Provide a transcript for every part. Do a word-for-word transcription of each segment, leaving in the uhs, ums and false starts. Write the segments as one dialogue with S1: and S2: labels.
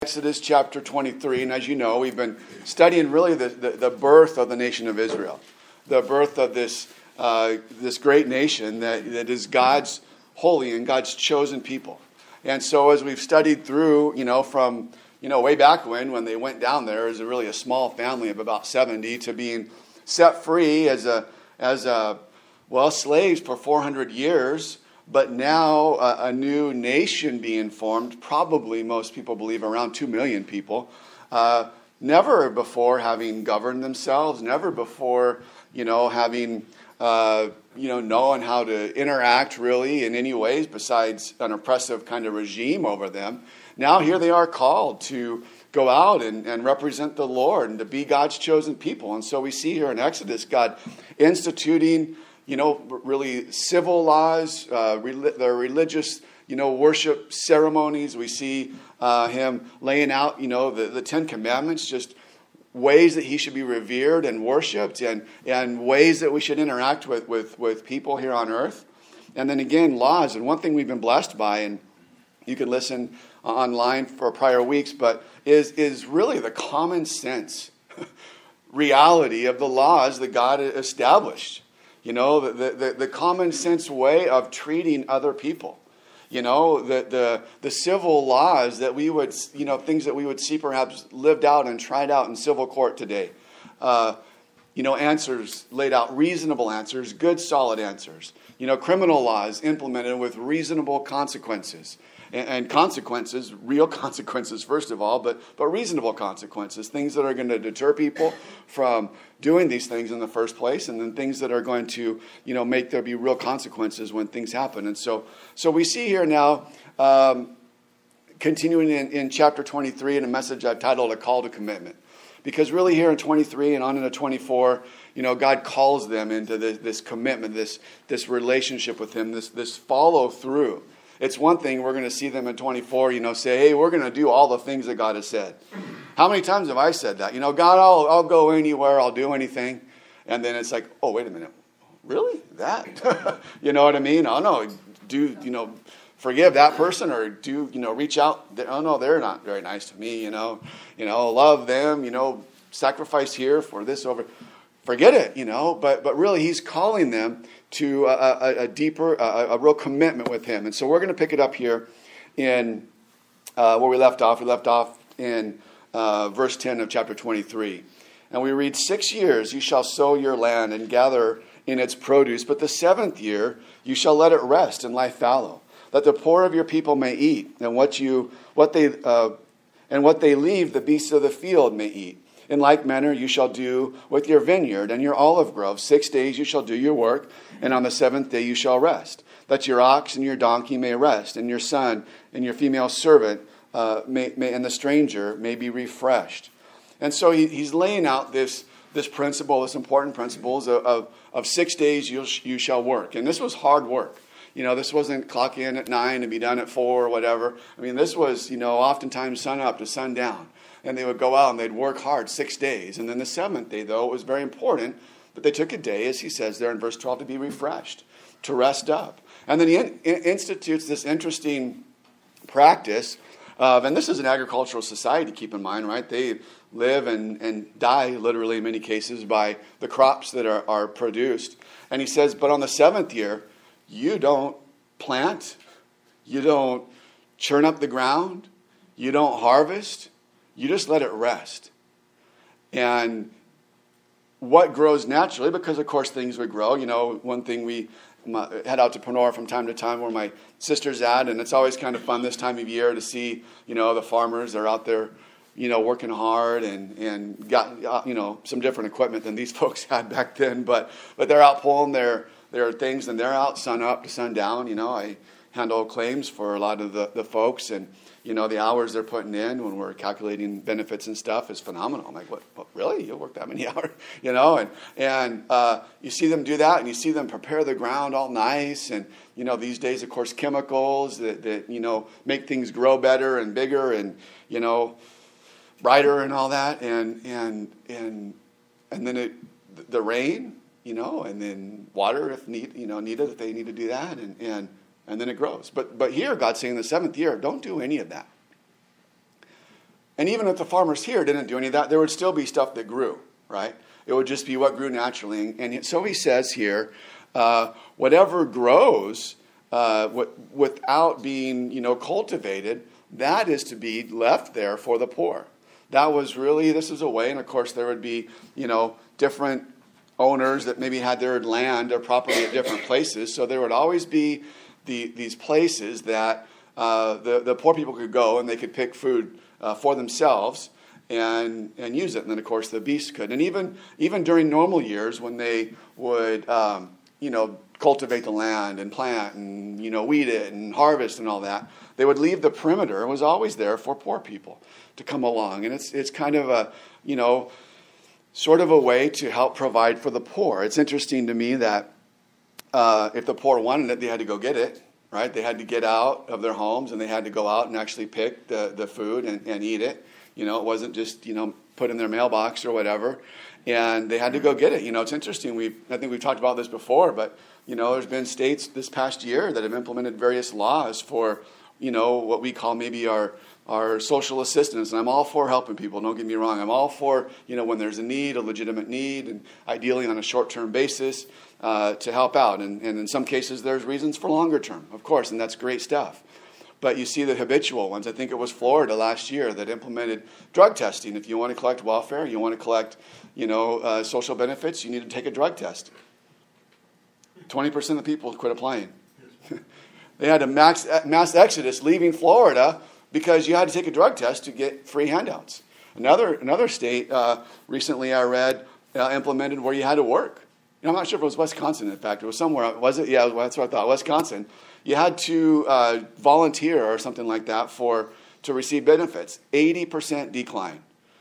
S1: Exodus chapter twenty-three, and as you know, we've been studying really the, the, the birth of the nation of Israel, the birth of this uh, this great nation that, that is God's holy and God's chosen people. And so as we've studied through, you know, from, you know, way back when, when they went down there as a really a small family of about seventy to being set free as a, as a, well, slaves for four hundred years, but now a, a new nation being formed, probably most people believe around two million people, uh, never before having governed themselves, never before, you know, having, uh, you know, knowing how to interact really in any ways besides an oppressive kind of regime over them. Now here they are called to go out and, and represent the Lord and to be God's chosen people. And so we see here in Exodus God instituting, you know, really civil laws, uh, rel- the religious, you know, worship ceremonies. We see uh, him laying out, you know, the, the Ten Commandments, just ways that he should be revered and worshipped, and, and ways that we should interact with, with, with people here on earth. And then again, laws. And one thing we've been blessed by, and you can listen online for prior weeks, but is, is really the common sense reality of the laws that God established. You know, the, the, the common sense way of treating other people. You know, the, the the civil laws that we would, you know, things that we would see perhaps lived out and tried out in civil court today. Uh, you know, answers laid out, reasonable answers, good solid answers. You know, criminal laws implemented with reasonable consequences. And, and consequences, real consequences first of all, but, but reasonable consequences. Things that are going to deter people from doing these things in the first place, and then things that are going to, you know, make there be real consequences when things happen. And so so we see here now, um, continuing in, in chapter twenty-three, in a message I've titled A Call to Commitment. Because really here in twenty-three and on into twenty-four, you know, God calls them into this, this commitment, this this relationship with him, this this follow through. It's one thing we're going to see them in twenty-four, you know, say, hey, we're going to do all the things that God has said. How many times have I said that? You know, God, I'll, I'll go anywhere, I'll do anything. And then it's like, oh, wait a minute. Really? That? You know what I mean? Oh, no, do, you know, forgive that person, or do, you know, reach out. Oh, no, they're not very nice to me, you know. You know, love them, you know, sacrifice here for this over. Forget it, you know. But but really, he's calling them to a, a, a deeper, a, a real commitment with him. And so we're going to pick it up here in uh, where we left off. We left off in uh, verse ten of chapter twenty-three. And we read, six years you shall sow your land and gather in its produce, but the seventh year you shall let it rest and lie fallow, that the poor of your people may eat, and what you what they uh, and what they leave the beasts of the field may eat. In like manner you shall do with your vineyard and your olive grove. Six days you shall do your work, and on the seventh day you shall rest, that your ox and your donkey may rest, and your son and your female servant uh, may, may, and the stranger may be refreshed. And so he, he's laying out this this principle, this important principles of, of, of six days you you shall work. And this was hard work. You know, this wasn't clock in at nine and be done at four or whatever. I mean, this was, you know, oftentimes sun up to sundown. And they would go out and they'd work hard six days. And then the seventh day, though, it was very important that they took a day, as he says there in verse twelve, to be refreshed, to rest up. And then he in, in, institutes this interesting practice of, and this is an agricultural society, keep in mind, right? They live and, and die, literally in many cases, by the crops that are, are produced. And he says, but on the seventh year, you don't plant, you don't churn up the ground, you don't harvest, you just let it rest. And what grows naturally, because of course things would grow. You know, one thing we my, head out to Panora from time to time where my sister's at, and it's always kind of fun this time of year to see, you know, the farmers, they're out there, you know, working hard and, and got, you know, some different equipment than these folks had back then. But but they're out pulling their, their things, and they're out sun up to sundown. You know, I handle claims for a lot of the, the folks, and you know, the hours they're putting in when we're calculating benefits and stuff is phenomenal. I'm like, what, what really? You'll work that many hours? You know, and and uh, you see them do that, and you see them prepare the ground all nice. And, you know, these days, of course, chemicals that, that, you know, make things grow better and bigger and, you know, brighter and all that. And and and and then it, the rain, you know, and then water if need, you know, needed, if they need to do that. And, and And then it grows. But but here, God's saying in the seventh year, don't do any of that. And even if the farmers here didn't do any of that, there would still be stuff that grew, right? It would just be what grew naturally. And so he says here, uh, whatever grows uh, w- without being, you know, cultivated, that is to be left there for the poor. That was really, this is a way, and of course there would be, you know, different owners that maybe had their land or property at different places. So there would always be the, these places that uh, the, the poor people could go and they could pick food uh, for themselves and and use it. And then, of course, the beasts could. And even even during normal years when they would, um, you know, cultivate the land and plant and, you know, weed it and harvest and all that, they would leave the perimeter. It was always there for poor people to come along. And it's it's kind of a, you know, sort of a way to help provide for the poor. It's interesting to me that uh, if the poor wanted it, they had to go get it, right? They had to get out of their homes and they had to go out and actually pick the, the food and, and eat it. You know, it wasn't just, you know, put in their mailbox or whatever. And they had to go get it. You know, it's interesting. We I think we've talked about this before, but, you know, there's been states this past year that have implemented various laws for, you know, what we call maybe our our social assistance. And I'm all for helping people, don't get me wrong. I'm all for, you know, when there's a need, a legitimate need, and ideally on a short-term basis uh, to help out. And, and in some cases, there's reasons for longer term, of course, and that's great stuff. But you see the habitual ones. I think it was Florida last year that implemented drug testing. If you want to collect welfare, you want to collect, you know, uh, social benefits, you need to take a drug test. twenty percent of the people quit applying. They had a mass, mass exodus leaving Florida because you had to take a drug test to get free handouts. Another another state uh, recently I read uh, implemented where you had to work. You know, I'm not sure if it was Wisconsin, in fact. It was somewhere. Was it? Yeah, that's what I thought. Wisconsin. You had to uh, volunteer or something like that for to receive benefits. eighty percent decline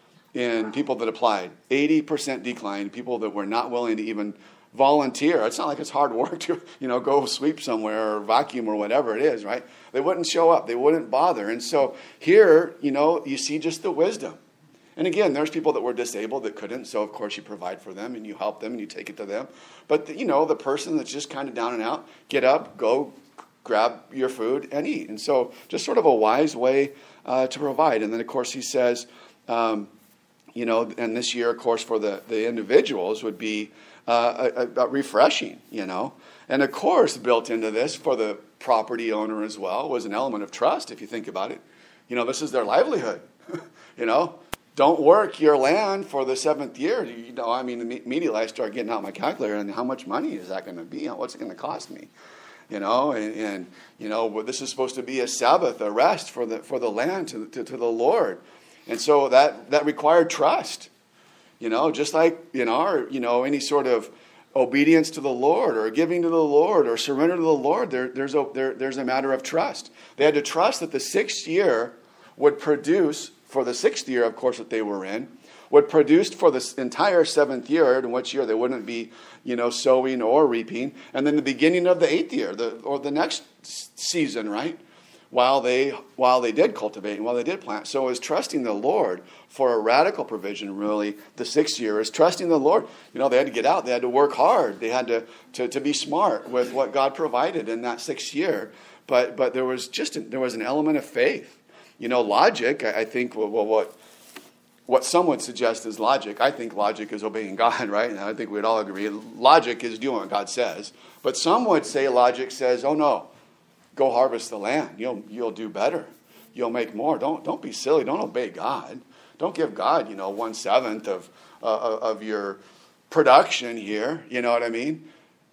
S1: in people that applied. eighty percent decline in people that were not willing to even volunteer. It's not like it's hard work to, you know, go sweep somewhere or vacuum or whatever it is, right? They wouldn't show up. They wouldn't bother. And so here, you know, you see just the wisdom. And again, there's people that were disabled that couldn't, so of course you provide for them and you help them and you take it to them. But, the, you know, the person that's just kind of down and out, get up, go grab your food and eat. And so just sort of a wise way uh, to provide. And then, of course, he says, um, you know, and this year, of course, for the, the individuals would be uh, a, a refreshing, you know. And, of course, built into this for the property owner as well was an element of trust, if you think about it. You know, this is their livelihood, you know. Don't work your land for the seventh year. You know, I mean, immediately I start getting out my calculator and how much money is that going to be? What's it going to cost me? You know, and, and you know, this is supposed to be a Sabbath, a rest for the for the land to, to, to the Lord. And so that, that required trust. You know, just like in our, you know, any sort of obedience to the Lord or giving to the Lord or surrender to the Lord, there, there's, a, there, there's a matter of trust. They had to trust that the sixth year would produce, for the sixth year, of course, that they were in, would produce for the entire seventh year, in which year they wouldn't be, you know, sowing or reaping, and then the beginning of the eighth year, the, or the next season, right? While they while they did cultivate and while they did plant. So it was trusting the Lord for a radical provision, really. The sixth year is trusting the Lord. You know, they had to get out. They had to work hard. They had to, to, to be smart with what God provided in that sixth year. But but there was just a, there was an element of faith. You know, logic, I, I think, well, what what some would suggest is logic. I think logic is obeying God, right? And I think we'd all agree. Logic is doing what God says. But some would say logic says, oh, no. Go harvest the land. You'll you'll do better. You'll make more. Don't don't be silly. Don't obey God. Don't give God, you know, one seventh of uh, of your production here. You know what I mean?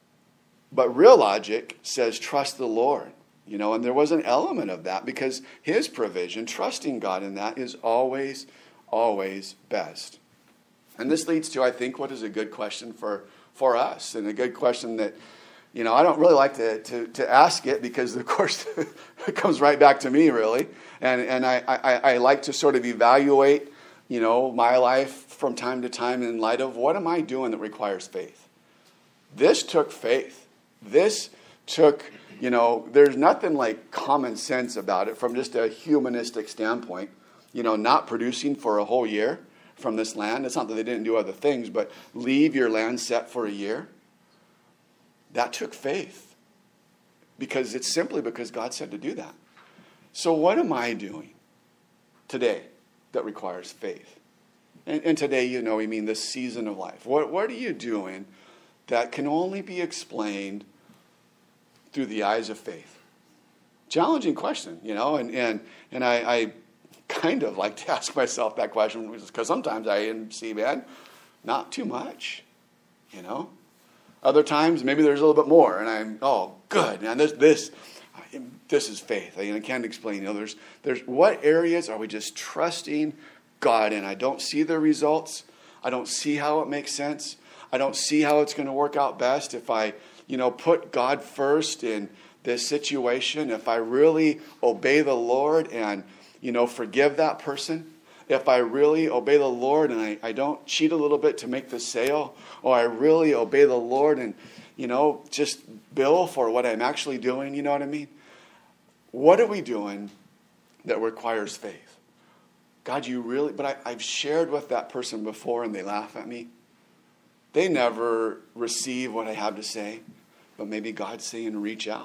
S1: But real logic says trust the Lord. You know, and there was an element of that because His provision, trusting God in that, is always, always best. And this leads to, I think, what is a good question for for us, and a good question that. You know, I don't really like to, to, to ask it because, of course, it comes right back to me, really. And and I, I, I like to sort of evaluate, you know, my life from time to time in light of what am I doing that requires faith? This took faith. This took, you know, there's nothing like common sense about it from just a humanistic standpoint. You know, not producing for a whole year from this land. It's not that they didn't do other things, but leave your land set for a year. That took faith because it's simply because God said to do that. So what am I doing today? that requires faith? And, and today, you know, we mean this season of life. What, what are you doing that can only be explained through the eyes of faith? Challenging question, you know, and, and, and I, I kind of like to ask myself that question because sometimes I see, man, not too much, you know. Other times, maybe there's a little bit more, and I'm, oh, good, man, this, this, this is faith. I, I can't explain, you know, there's, there's, what areas are we just trusting God in? I don't see the results. I don't see how it makes sense. I don't see how it's going to work out best if I, you know, put God first in this situation, if I really obey the Lord and, you know, forgive that person, if I really obey the Lord and I, I don't cheat a little bit to make the sale, or I really obey the Lord and, you know, just bill for what I'm actually doing, you know what I mean? What are we doing that requires faith? God, you really, but I, I've shared with that person before and they laugh at me. They never receive what I have to say, but maybe God's saying, reach out.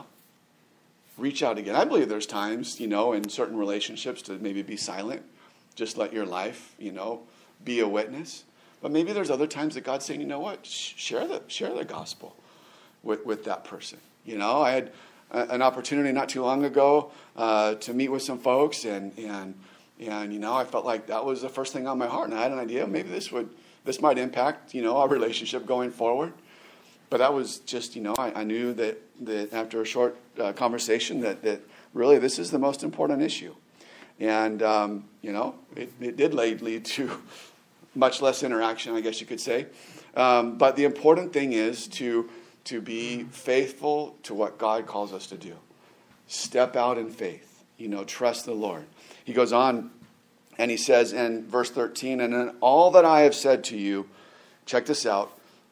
S1: Reach out again. I believe there's times, you know, in certain relationships to maybe be silent. Just let your life, you know, be a witness. But maybe there's other times that God's saying, you know what, share the share the gospel with, with that person. You know, I had a, an opportunity not too long ago uh, to meet with some folks, and and and you know, I felt like that was the first thing on my heart, and I had an idea maybe this would this might impact, you know, our relationship going forward. But that was just, you know, I, I knew that that after a short uh, conversation that that really this is the most important issue. And, um, you know, it, it did lead, lead to much less interaction, I guess you could say. Um, but the important thing is to, to be faithful to what God calls us to do. Step out in faith. You know, trust the Lord. He goes on and he says in verse thirteen, and in all that I have said to you, check this out,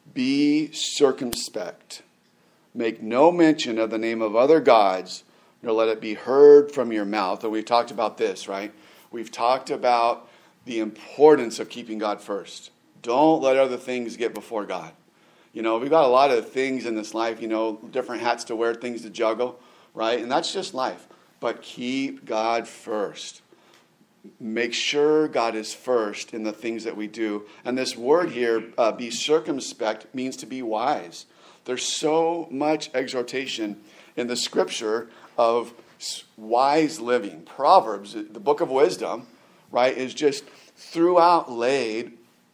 S1: be circumspect. Make no mention of the name of other gods, nor let it be heard from your mouth. And we've talked about this, right? We've talked about the importance of keeping God first. Don't let other things get before God. You know, we've got a lot of things in this life, you know, different hats to wear, things to juggle, right? And that's just life. But keep God first. Make sure God is first in the things that we do. And this word here, uh, be circumspect, means to be wise. There's so much exhortation in the scripture of wise living. Proverbs, the book of wisdom, right, is just throughout laid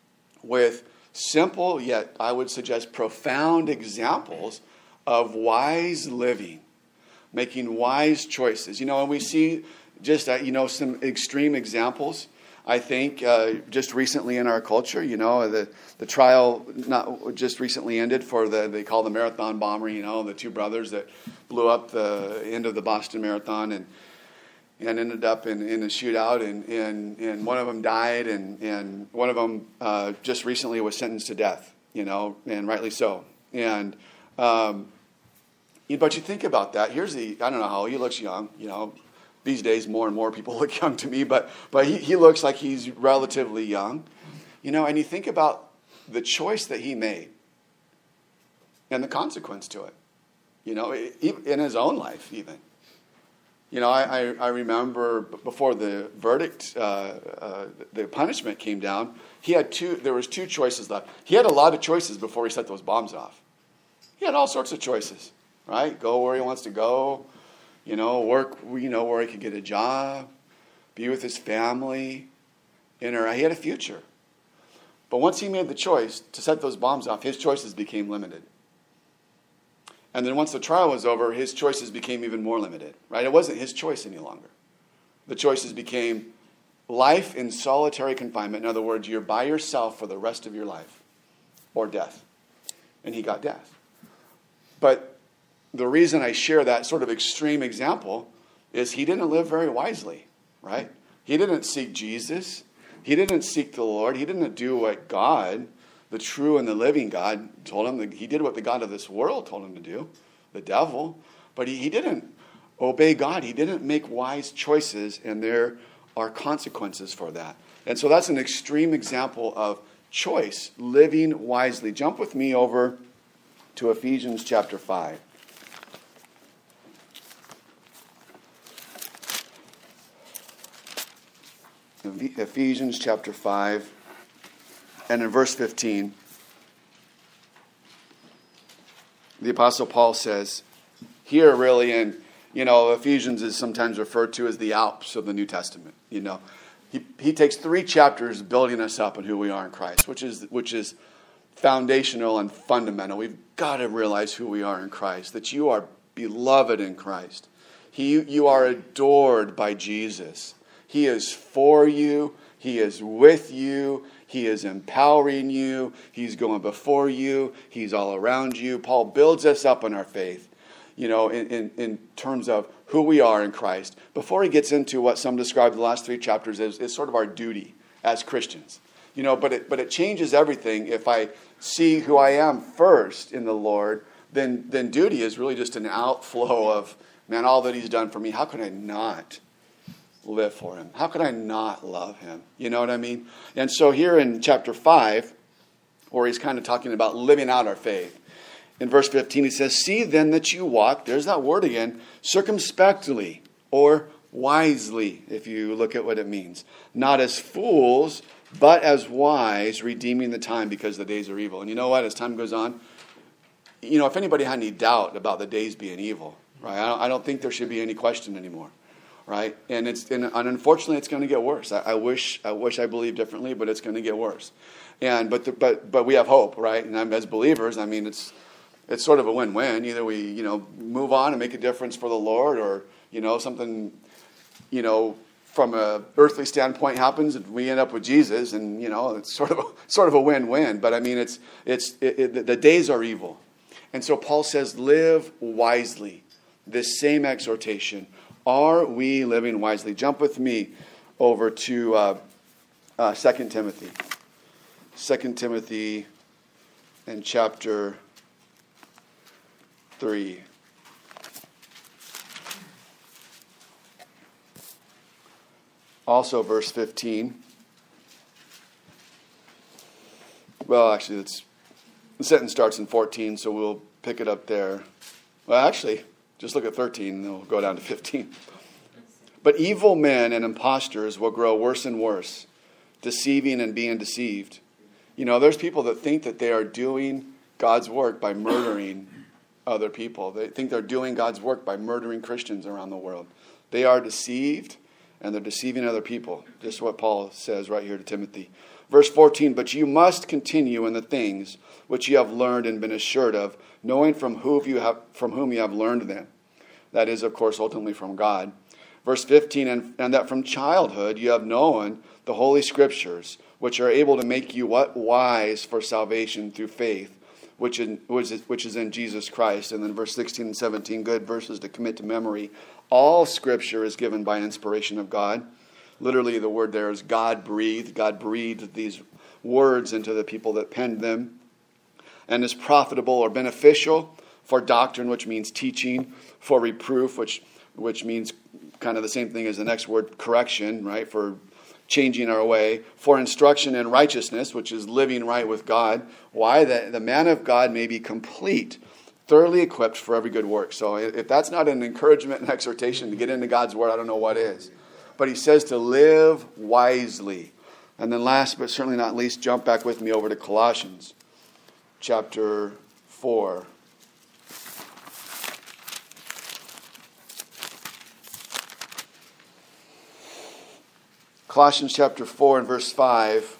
S1: with simple, yet I would suggest profound examples of wise living, making wise choices. You know, and we see just, uh, you know, some extreme examples, I think, uh, just recently in our culture. You know, the, the trial not just recently ended for the, they call the marathon bomber, you know, the two brothers that blew up the end of the Boston Marathon and and ended up in, in a shootout, and, and, and one of them died, and, and one of them uh, just recently was sentenced to death, you know, and rightly so. And, um, but you think about that. Here's the, I don't know how, he looks young, you know. These days, more and more people look young to me, but but he, he looks like he's relatively young. You know, and you think about the choice that he made and the consequence to it, you know, in his own life even. You know, I, I, I remember before the verdict, uh, uh, the punishment came down, he had two, there was two choices left. He had a lot of choices before he set those bombs off. He had all sorts of choices, right? Go where he wants to go. You know, work, you know, where he could get a job, be with his family, enter. He had a future. But once he made the choice to set those bombs off, his choices became limited. And then once the trial was over, his choices became even more limited, right? It wasn't his choice any longer. The choices became life in solitary confinement. In other words, you're by yourself for the rest of your life, or death. And he got death. But the reason I share that sort of extreme example is he didn't live very wisely, right? He didn't seek Jesus. He didn't seek the Lord. He didn't do what God, the true and the living God, told him. He did what the God of this world told him to do, the devil. But he, he didn't obey God. He didn't make wise choices, and there are consequences for that. And so that's an extreme example of choice, living wisely. Jump with me over to Ephesians chapter five. Ephesians chapter five, and in verse fifteen, the Apostle Paul says, here really, and you know, Ephesians is sometimes referred to as the Alps of the New Testament. You know, he he takes three chapters building us up in who we are in Christ, which is which is foundational and fundamental. We've got to realize who we are in Christ, that you are beloved in Christ. He, you are adored by Jesus. He is for you. He is with you. He is empowering you. He's going before you. He's all around you. Paul builds us up in our faith, you know, in, in, in terms of who we are in Christ. Before he gets into what some describe the last three chapters as, as sort of our duty as Christians. You know, but it but it changes everything. If I see who I am first in the Lord, then then duty is really just an outflow of, man, all that he's done for me. How can I not live for him? How can I not love him? You know what I mean? And so here in chapter five, where he's kind of talking about living out our faith, in verse fifteen, he says, see then that you walk, there's that word again, circumspectly or wisely, if you look at what it means. Not as fools, but as wise, redeeming the time because the days are evil. And you know what? As time goes on, you know, if anybody had any doubt about the days being evil, right? I don't, I don't think there should be any question anymore, right? And it's and unfortunately, it's going to get worse. I, I wish I wish I believed differently, but it's going to get worse. And but the, but but we have hope, right? And as believers, I mean, it's it's sort of a win-win. Either we you know move on and make a difference for the Lord, or you know something, you know. From a earthly standpoint happens, and we end up with Jesus, and you know it's sort of a, sort of a win-win. But I mean, it's it's it, it, the days are evil, and so Paul says, "Live wisely." This same exhortation: are we living wisely? Jump with me over to uh, uh, Second Timothy, Second Timothy, and chapter three. Also, verse fifteen. Well, actually, it's, the sentence starts in fourteen, so we'll pick it up there. Well, actually, just look at thirteen, and then we'll go down to fifteen. But evil men and impostors will grow worse and worse, deceiving and being deceived. You know, there's people that think that they are doing God's work by murdering other people. They think they're doing God's work by murdering Christians around the world. They are deceived. And they're deceiving other people. Just what Paul says right here to Timothy. Verse fourteen, but you must continue in the things which you have learned and been assured of, knowing from whom you have, from whom you have learned them. That is, of course, ultimately from God. Verse fifteen, and, and that from childhood you have known the Holy Scriptures, which are able to make you what? Wise for salvation through faith, which, in, which, is, which is in Jesus Christ. And then verse sixteen and seventeen, good verses to commit to memory. All Scripture is given by inspiration of God. Literally, the word there is God-breathed. God breathed these words into the people that penned them. And is profitable or beneficial for doctrine, which means teaching, for reproof, which which means kind of the same thing as the next word, correction, right, for changing our way, for instruction in righteousness, which is living right with God. Why? That the man of God may be complete, thoroughly equipped for every good work. So if that's not an encouragement and exhortation to get into God's word, I don't know what is. But he says to live wisely. And then last but certainly not least, jump back with me over to Colossians chapter four. Colossians chapter four and verse five.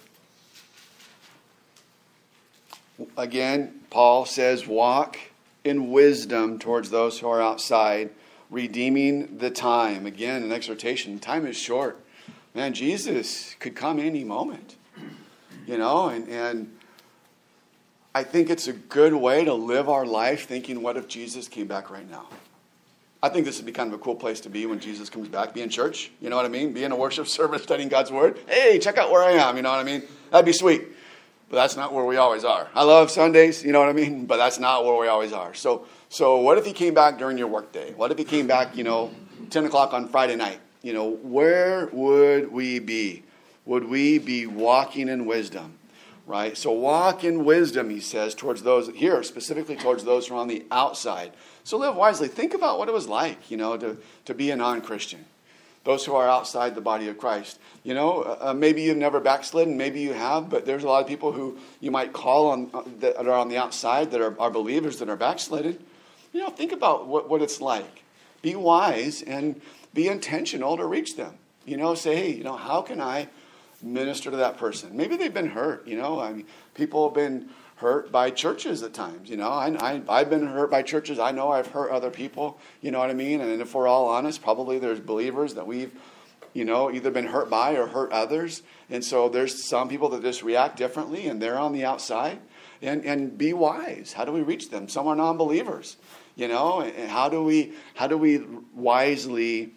S1: Again, Paul says, walk in wisdom towards those who are outside, redeeming the time. Again, an exhortation. Time is short. Man, Jesus could come any moment. You know, and, and I think it's a good way to live our life thinking, what if Jesus came back right now? I think this would be kind of a cool place to be when Jesus comes back. Be in church, you know what I mean? Be in a worship service studying God's word. Hey, check out where I am, you know what I mean? That'd be sweet. But that's not where we always are. I love Sundays, you know what I mean? But that's not where we always are. So so what if he came back during your workday? What if he came back, you know, ten o'clock on Friday night? You know, where would we be? Would we be walking in wisdom? Right? So walk in wisdom, he says, towards those here, specifically towards those who are on the outside. So live wisely. Think about what it was like, you know, to, to be a non-Christian. those who are outside the body of Christ. You know, uh, maybe you've never backslidden, maybe you have, but there's a lot of people who you might call on uh, that are on the outside that are, are believers that are backslidden. You know, think about what, what it's like. Be wise and be intentional to reach them. You know, say, hey, you know, how can I minister to that person? Maybe they've been hurt, you know. I mean, people have been hurt by churches at times, you know. I, I, I've been hurt by churches. I know I've hurt other people, you know what I mean? And if we're all honest, probably there's believers that we've, you know, either been hurt by or hurt others. And so there's some people that just react differently, and they're on the outside. And and be wise. How do we reach them? Some are non-believers, you know. And how do we how do we wisely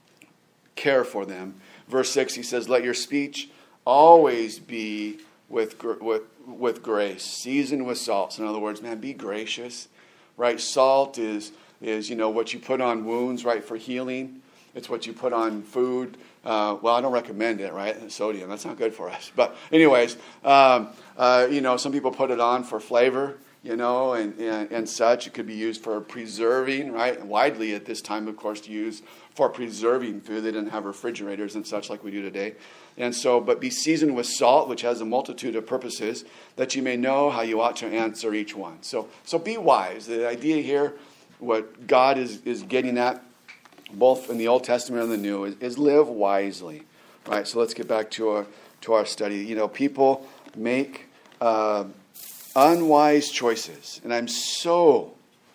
S1: care for them? Verse six, he says, "Let your speech always be with with with grace, seasoned with salt." So in other words, man, be gracious, right? Salt is is you know what you put on wounds, right, for healing. It's what you put on food. Uh, well, I don't recommend it, right? Sodium, that's not good for us. But anyways, um, uh, you know, some people put it on for flavor, you know, and, and, and such. It could be used for preserving, right? Widely at this time, of course, used for preserving food. They didn't have refrigerators and such like we do today. And so, but be seasoned with salt, which has a multitude of purposes, that you may know how you ought to answer each one. So, so be wise. The idea here, what God is, is getting at, both in the Old Testament and the New, is, is live wisely, right? So let's get back to our to our study. You know, people make uh, unwise choices, and I'm so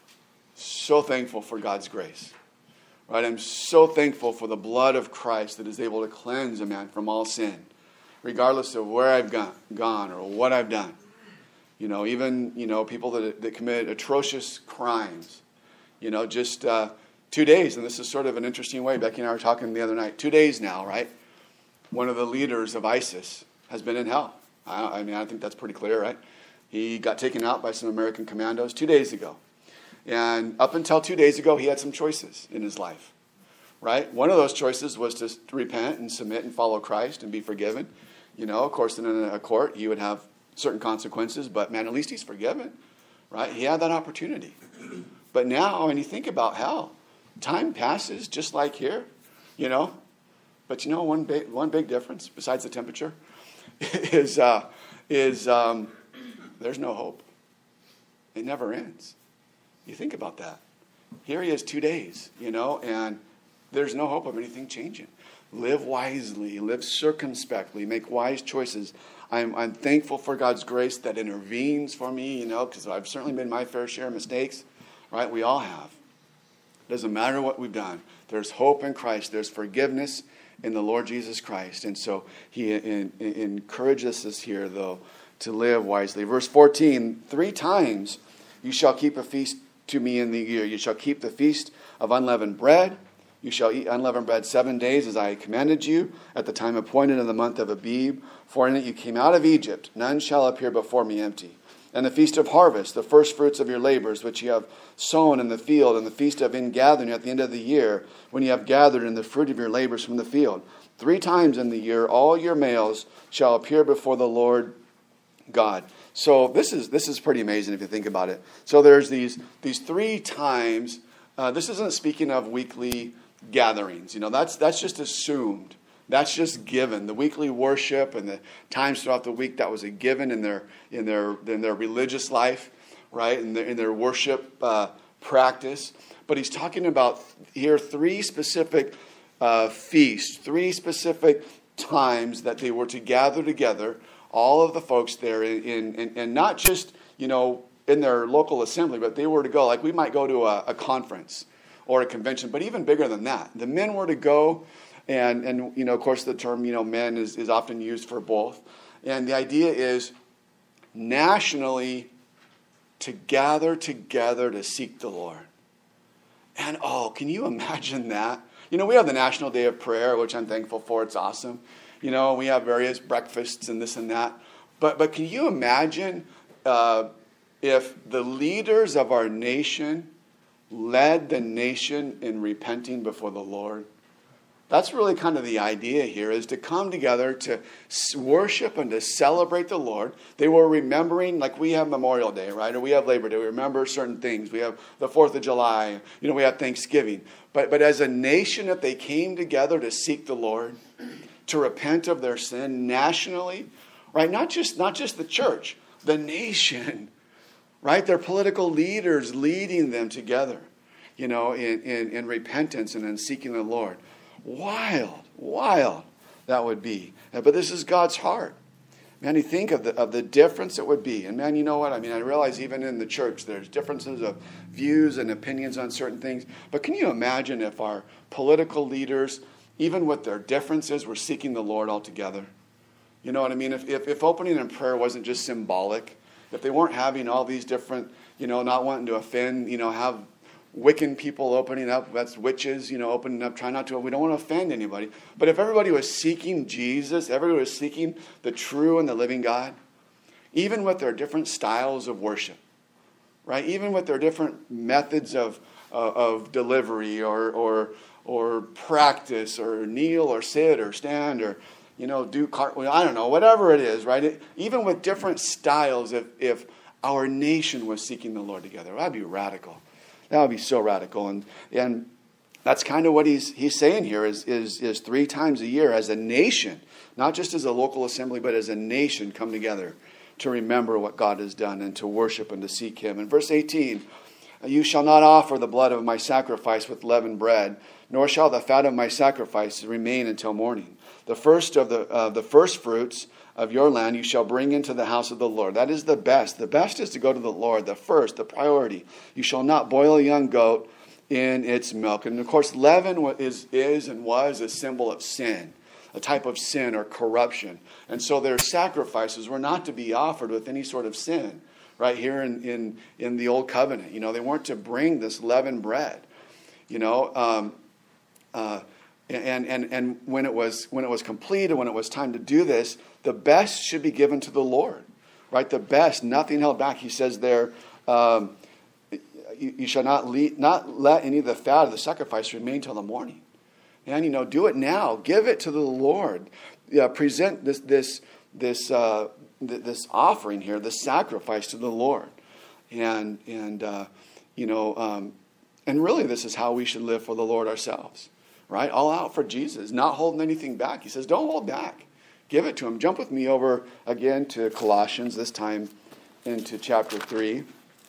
S1: so thankful for God's grace, right? I'm so thankful for the blood of Christ that is able to cleanse a man from all sin, regardless of where I've gone, gone or what I've done. You know, even you know people that that commit atrocious crimes. You know, just. Uh, Two days, and this is sort of an interesting way. Becky and I were talking the other night. Two days now, right? One of the leaders of ISIS has been in hell. I, I mean, I think that's pretty clear, right? He got taken out by some American commandos two days ago. And up until two days ago, he had some choices in his life, right? One of those choices was to repent and submit and follow Christ and be forgiven. You know, of course, in a court, he would have certain consequences, but man, at least he's forgiven, right? He had that opportunity. But now, when you think about hell, time passes just like here, you know. But you know, one big one big difference besides the temperature is uh, is um, there's no hope. It never ends. You think about that. Here he is, two days, you know, and there's no hope of anything changing. Live wisely, live circumspectly, make wise choices. I'm I'm thankful for God's grace that intervenes for me, you know, because I've certainly made my fair share of mistakes, right? We all have. Doesn't matter what we've done. There's hope in Christ. There's forgiveness in the Lord Jesus Christ. And so he in, in, encourages us here, though, to live wisely. Verse fourteen, three times you shall keep a feast to me in the year. You shall keep the feast of unleavened bread. You shall eat unleavened bread seven days as I commanded you at the time appointed in the month of Abib. For in it you came out of Egypt. None shall appear before me empty. And the feast of harvest, the first fruits of your labors, which you have sown in the field, and the feast of ingathering at the end of the year, when you have gathered in the fruit of your labors from the field. Three times in the year, all your males shall appear before the Lord God. So this is this is pretty amazing if you think about it. So there's these these three times. Uh, this isn't speaking of weekly gatherings. You know, that's that's just assumed. That's just given. The weekly worship and the times throughout the week, that was a given in their in their in their religious life, right? In their in their worship uh, practice. But he's talking about here three specific uh, feasts, three specific times that they were to gather together, all of the folks there, in, in and not just you know in their local assembly, but they were to go. Like we might go to a, a conference or a convention, but even bigger than that, the men were to go. And, and you know, of course, the term, you know, men is, is often used for both. And the idea is nationally to gather together to seek the Lord. And, oh, can you imagine that? You know, we have the National Day of Prayer, which I'm thankful for. It's awesome. You know, we have various breakfasts and this and that. But, but can you imagine uh, if the leaders of our nation led the nation in repenting before the Lord? That's really kind of the idea here, is to come together to worship and to celebrate the Lord. They were remembering, like we have Memorial Day, right? Or we have Labor Day. We remember certain things. We have the fourth of July. You know, we have Thanksgiving. But, but as a nation, that they came together to seek the Lord, to repent of their sin nationally, right? Not just, not just the church, the nation, right? Their political leaders leading them together, you know, in, in, in repentance and in seeking the Lord. Wild, wild that would be. But this is God's heart. Man, you think of the of the difference it would be. And man, you know what? I mean, I realize even in the church there's differences of views and opinions on certain things. But can you imagine if our political leaders, even with their differences, were seeking the Lord altogether? You know what I mean? If, if if opening in prayer wasn't just symbolic, if they weren't having all these different, you know, not wanting to offend, you know, have Wiccan people opening up, that's witches, you know, opening up, trying not to, we don't want to offend anybody. But if everybody was seeking Jesus, everybody was seeking the true and the living God, even with their different styles of worship, right? Even with their different methods of uh, of delivery or or or practice or kneel or sit or stand or, you know, do cartwheel, I don't know, whatever it is, right? It, even with different styles, if if our nation was seeking the Lord together, that'd be radical. That would be so radical. And and that's kind of what he's he's saying here is, is, is three times a year as a nation, not just as a local assembly, but as a nation come together to remember what God has done and to worship and to seek him. In verse eighteen, you shall not offer the blood of my sacrifice with leavened bread, nor shall the fat of my sacrifice remain until morning. The first of the uh, the first fruits of your land you shall bring into the house of the Lord. That is the best. The best is to go to the Lord, the first, the priority. You shall not boil a young goat in its milk. And of course, leaven is, is and was a symbol of sin, a type of sin or corruption. And so their sacrifices were not to be offered with any sort of sin, right here in, in, in the Old Covenant. You know, they weren't to bring this leavened bread, you know, um, uh, And, and and when it was when it was complete and when it was time to do this, the best should be given to the Lord, right? The best, nothing held back. He says there, um, you, you shall not lead, not let any of the fat of the sacrifice remain till the morning. And you know, do it now. Give it to the Lord. Yeah, present this this this uh, th- this offering here, this sacrifice to the Lord, and and uh, you know, um, and really, this is how we should live for the Lord ourselves. Right? All out for Jesus, not holding anything back. He says, don't hold back. Give it to him. Jump with me over again to Colossians, this time into chapter three.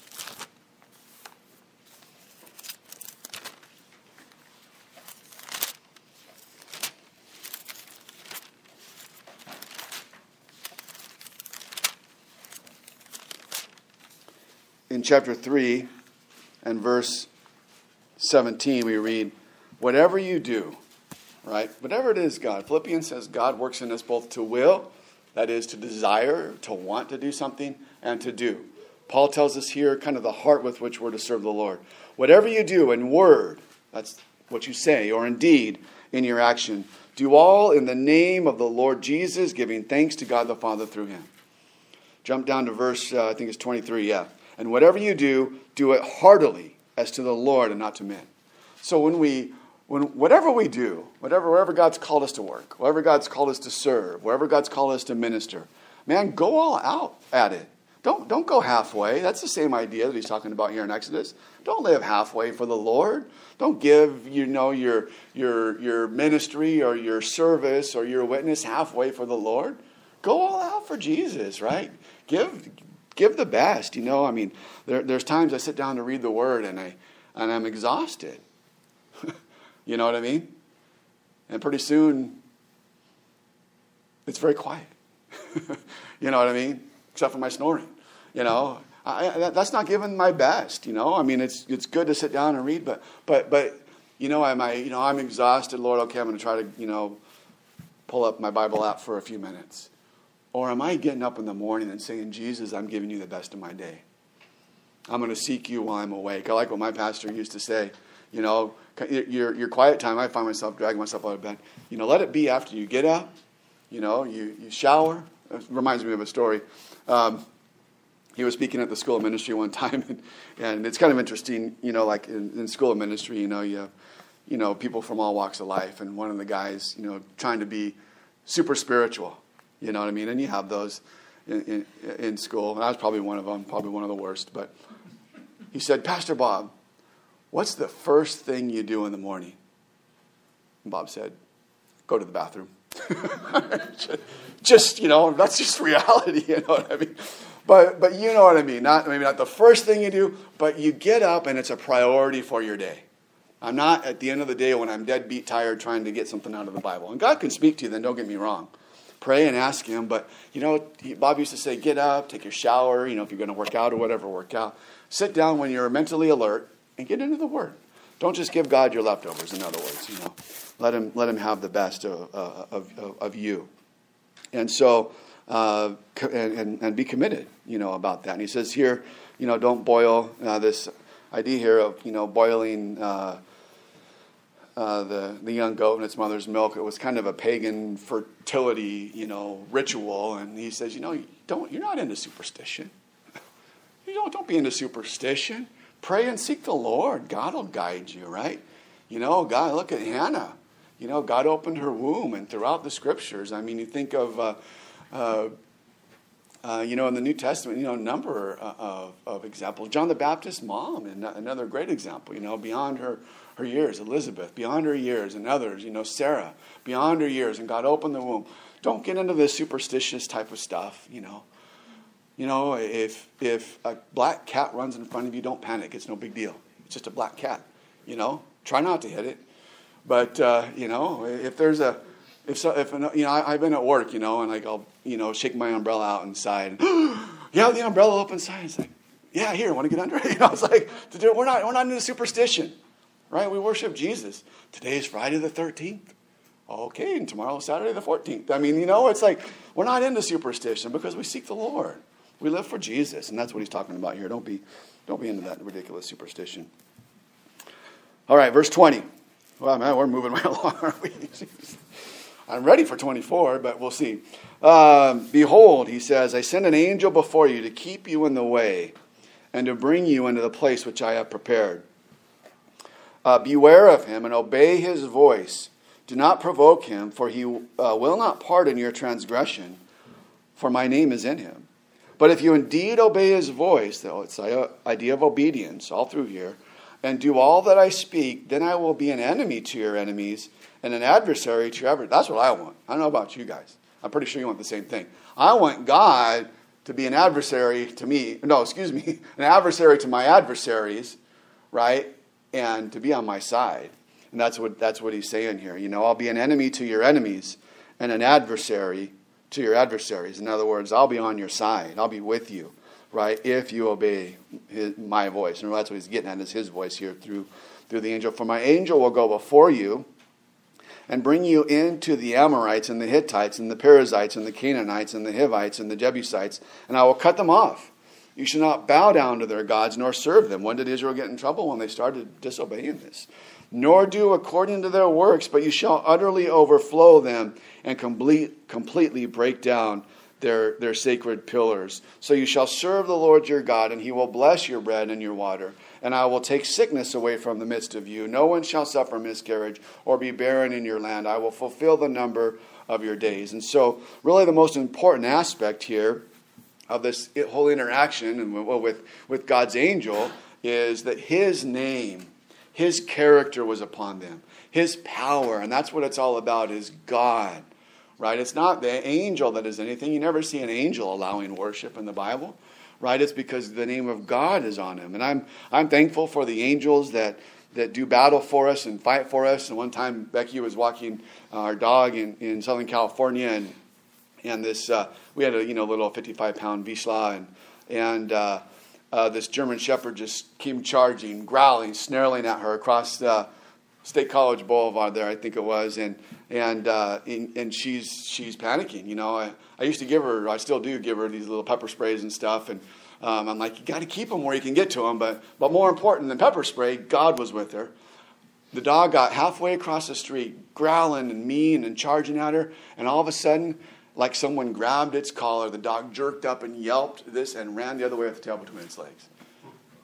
S1: In chapter three and verse seventeen, we read, whatever you do, right? Whatever it is, God. Philippians says God works in us both to will, that is to desire, to want to do something, and to do. Paul tells us here kind of the heart with which we're to serve the Lord. Whatever you do in word, that's what you say, or in deed, in your action, do all in the name of the Lord Jesus, giving thanks to God the Father through him. Jump down to verse, uh, I think it's twenty-three, yeah. And whatever you do, do it heartily as to the Lord and not to men. So when we When whatever we do, whatever wherever God's called us to work, wherever God's called us to serve, wherever God's called us to minister, man, go all out at it. Don't don't go halfway. That's the same idea that he's talking about here in Exodus. Don't live halfway for the Lord. Don't give, you know, your your your ministry or your service or your witness halfway for the Lord. Go all out for Jesus, right? Give give the best. You know, I mean, there, there's times I sit down to read the Word and I and I'm exhausted. You know what I mean? And pretty soon, it's very quiet. You know what I mean? Except for my snoring. You know, I, I, that's not giving my best. You know, I mean, it's it's good to sit down and read, but but but you know, am I? You know, I'm exhausted. Lord, okay, I'm going to try to you know pull up my Bible app for a few minutes, or am I getting up in the morning and saying, Jesus, I'm giving you the best of my day. I'm going to seek you while I'm awake. I like what my pastor used to say. You know, your your quiet time, I find myself dragging myself out of bed. You know, let it be after you get up. You know, you, you shower. It reminds me of a story. Um, he was speaking at the School of Ministry one time, and, and it's kind of interesting. You know, like in, in School of Ministry, you know, you have you know, people from all walks of life, and one of the guys, you know, trying to be super spiritual, you know what I mean? And you have those in, in, in school, and I was probably one of them, probably one of the worst. But he said, Pastor Bob, what's the first thing you do in the morning? And Bob said, go to the bathroom. Just, you know, that's just reality, you know what I mean? But but you know what I mean. Not maybe not the first thing you do, but you get up and it's a priority for your day. I'm not at the end of the day when I'm dead beat tired trying to get something out of the Bible. And God can speak to you, then don't get me wrong. Pray and ask him. But, you know, Bob used to say, get up, take your shower, you know, if you're going to work out or whatever, work out. Sit down when you're mentally alert and get into the Word. Don't just give God your leftovers, in other words, you know. Let him let him have the best of, uh, of, of, of you. And so, uh, and, and, and be committed, you know, about that. And he says here, you know, don't boil uh, this idea here of, you know, boiling uh, uh, the the young goat in its mother's milk. It was kind of a pagan fertility, you know, ritual. And he says, you know, don't you're not into superstition. You don't don't be into superstition. Pray and seek the Lord. God will guide you, right? You know, God, look at Hannah. You know, God opened her womb, and throughout the Scriptures, I mean, you think of, uh, uh, uh, you know, in the New Testament, you know, a number of, of examples. John the Baptist's mom, another great example, you know, beyond her, her years. Elizabeth, beyond her years, and others, you know, Sarah, beyond her years, and God opened the womb. Don't get into this superstitious type of stuff, you know. You know, if if a black cat runs in front of you, don't panic. It's no big deal. It's just a black cat, you know. Try not to hit it. But, uh, you know, if there's a, if so, if, you know, I, I've been at work, you know, and like I'll, you know, shake my umbrella out inside. And, you have the umbrella up inside. It's like, yeah, here, want to get under it? You know, it's like, we're not, we're not into superstition, right? We worship Jesus. Today is Friday the thirteenth. Okay, and tomorrow is Saturday the fourteenth. I mean, you know, it's like, we're not into superstition because we seek the Lord. We live for Jesus, and that's what he's talking about here. Don't be, don't be into that ridiculous superstition. All right, verse twenty. Well, man, we're moving right along, aren't we? I'm ready for twenty-four, but we'll see. Um, Behold, he says, I send an angel before you to keep you in the way and to bring you into the place which I have prepared. Uh, beware of him and obey his voice. Do not provoke him, for he uh, will not pardon your transgression, for my name is in him. But if you indeed obey his voice, though it's the idea of obedience all through here, and do all that I speak, then I will be an enemy to your enemies and an adversary to your adversaries. That's what I want. I don't know about you guys. I'm pretty sure you want the same thing. I want God to be an adversary to me. No, excuse me. An adversary to my adversaries, right? And to be on my side. And that's what that's what he's saying here. You know, I'll be an enemy to your enemies and an adversary to your adversaries. In other words, I'll be on your side. I'll be with you. Right, if you obey his, my voice. And that's what he's getting at, is his voice here through, through the angel. For my angel will go before you and bring you into the Amorites and the Hittites and the Perizzites and the Canaanites and the Hivites and the Jebusites, and I will cut them off. You shall not bow down to their gods nor serve them. When did Israel get in trouble? When they started disobeying this. Nor do according to their works, but you shall utterly overflow them and complete, completely break down Their, their sacred pillars. So you shall serve the Lord your God, and he will bless your bread and your water. And I will take sickness away from the midst of you. No one shall suffer miscarriage or be barren in your land. I will fulfill the number of your days. And so really the most important aspect here of this whole interaction and with, with God's angel is that his name, his character was upon them. His power, and that's what it's all about, is God. Right? It's not the angel that is anything. You never see an angel allowing worship in the Bible. Right? It's because the name of God is on him. And I'm I'm thankful for the angels that, that do battle for us and fight for us. And one time Becky was walking our dog in, in Southern California, and and this uh, we had a you know little fifty-five pound Vizsla, and and uh, uh, this German Shepherd just came charging, growling, snarling at her across the State College Boulevard there, I think it was, and and uh, and, and she's she's panicking. You know, I, I used to give her, I still do give her these little pepper sprays and stuff, and um, I'm like, you got to keep them where you can get to them. But but more important than pepper spray, God was with her. The dog got halfway across the street, growling and mean and charging at her, and all of a sudden, like someone grabbed its collar, the dog jerked up and yelped this and ran the other way with the tail between its legs.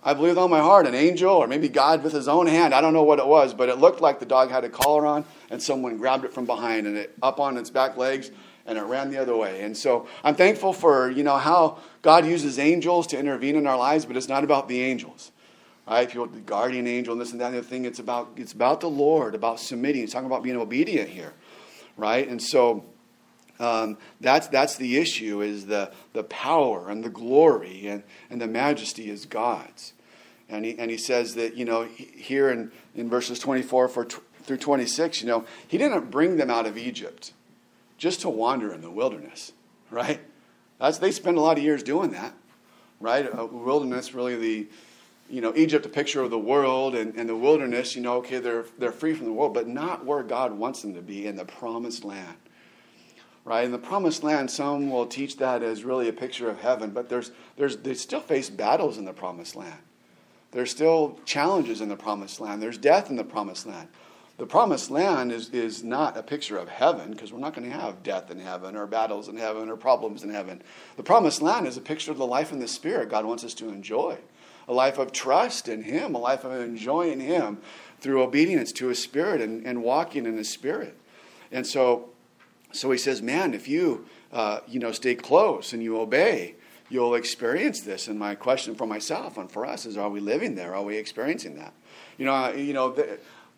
S1: I believe with all my heart, an angel or maybe God with his own hand. I don't know what it was, but it looked like the dog had a collar on and someone grabbed it from behind and it up on its back legs and it ran the other way. And so I'm thankful for, you know, how God uses angels to intervene in our lives, but it's not about the angels. Right? People, the guardian angel and this and that and the other thing. It's about, it's about the Lord, about submitting. It's talking about being obedient here. Right? And so um, that's that's the issue, is the, the power and the glory and, and the majesty is God's. And he, and he says that, you know, here in, in verses twenty-four for, through twenty-six, you know, he didn't bring them out of Egypt just to wander in the wilderness. Right? That's, they spend a lot of years doing that. Right? A wilderness, really the... You know, Egypt, a picture of the world, and, and the wilderness, you know, okay, they're they're free from the world, but not where God wants them to be, in the promised land. Right? In the promised land, some will teach that as really a picture of heaven, but there's there's they still face battles in the promised land. There's still challenges in the promised land. There's death in the promised land. The promised land is, is not a picture of heaven, because we're not going to have death in heaven or battles in heaven or problems in heaven. The promised land is a picture of the life in the Spirit God wants us to enjoy. A life of trust in Him, a life of enjoying Him through obedience to His Spirit and, and walking in His Spirit. And so, so He says, man, if you, uh, you know, stay close and you obey, you'll experience this. And my question for myself and for us is, are we living there? Are we experiencing that? You know, you know. The,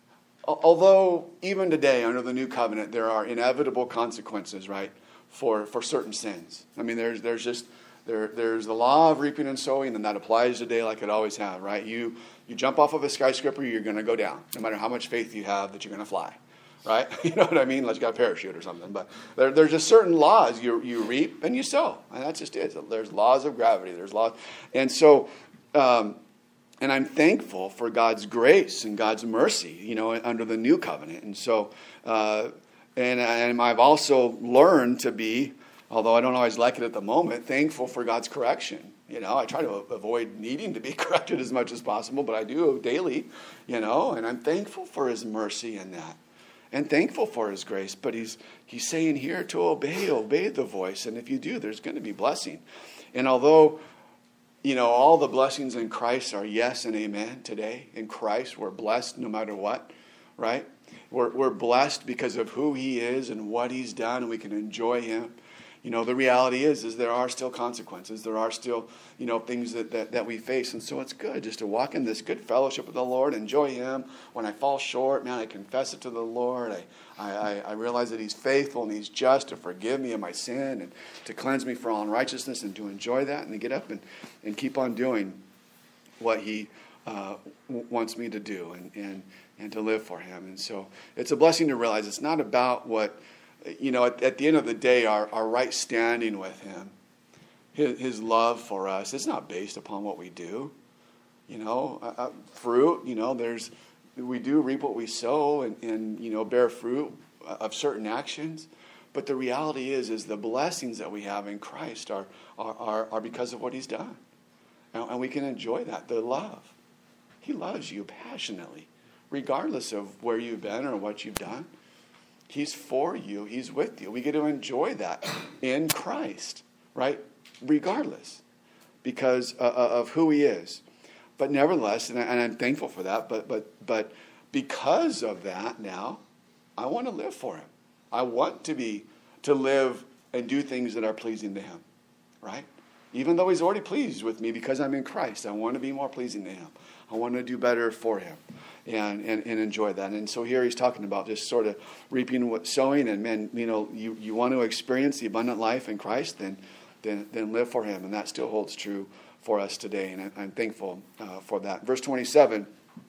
S1: although even today under the new covenant, there are inevitable consequences, right, for for certain sins. I mean, there's there's just There, there's the law of reaping and sowing, and that applies today like it always has, right? You you jump off of a skyscraper, you're going to go down, no matter how much faith you have that you're going to fly, right? You know what I mean? Unless you got a parachute or something. But there, there's just certain laws. You you reap and you sow, and that's just it. There's laws of gravity. There's laws, and so, um, and I'm thankful for God's grace and God's mercy, you know, under the new covenant. And so, uh, and and I've also learned to be, although I don't always like it at the moment, thankful for God's correction. You know, I try to avoid needing to be corrected as much as possible, but I do daily, you know, and I'm thankful for His mercy in that, and thankful for His grace. But he's he's saying here to obey, obey the voice. And if you do, there's going to be blessing. And although, you know, all the blessings in Christ are yes and amen today. In Christ, we're blessed no matter what, right? We're, we're blessed because of who He is and what He's done, and we can enjoy Him. You know, the reality is, is there are still consequences. There are still, you know, things that, that, that we face. And so it's good just to walk in this good fellowship with the Lord, enjoy Him. When I fall short, man, I confess it to the Lord. I, I, I realize that He's faithful and He's just to forgive me of my sin and to cleanse me from all unrighteousness, and to enjoy that and to get up and, and keep on doing what He uh, w- wants me to do and, and, and to live for Him. And so it's a blessing to realize it's not about what, you know, at, at the end of the day, our, our right standing with Him, his, his love for us, it's not based upon what we do. You know, uh, fruit, you know, there's, we do reap what we sow and, and, you know, bear fruit of certain actions. But the reality is, is the blessings that we have in Christ are, are, are, are because of what He's done. And, and we can enjoy that, the love. He loves you passionately, regardless of where you've been or what you've done. He's for you. He's with you. We get to enjoy that in Christ, right? Regardless, because uh, of who He is. But nevertheless, and, I, and I'm thankful for that, but but but because of that now, I want to live for Him. I want to be, to live and do things that are pleasing to Him, right? Even though He's already pleased with me because I'm in Christ, I want to be more pleasing to Him. I want to do better for Him. And, and, and enjoy that. And so here he's talking about just sort of reaping what sowing, and man, you know, you, you want to experience the abundant life in Christ, then then then live for Him, and that still holds true for us today. And I, I'm thankful uh, for that. Verse twenty-seven,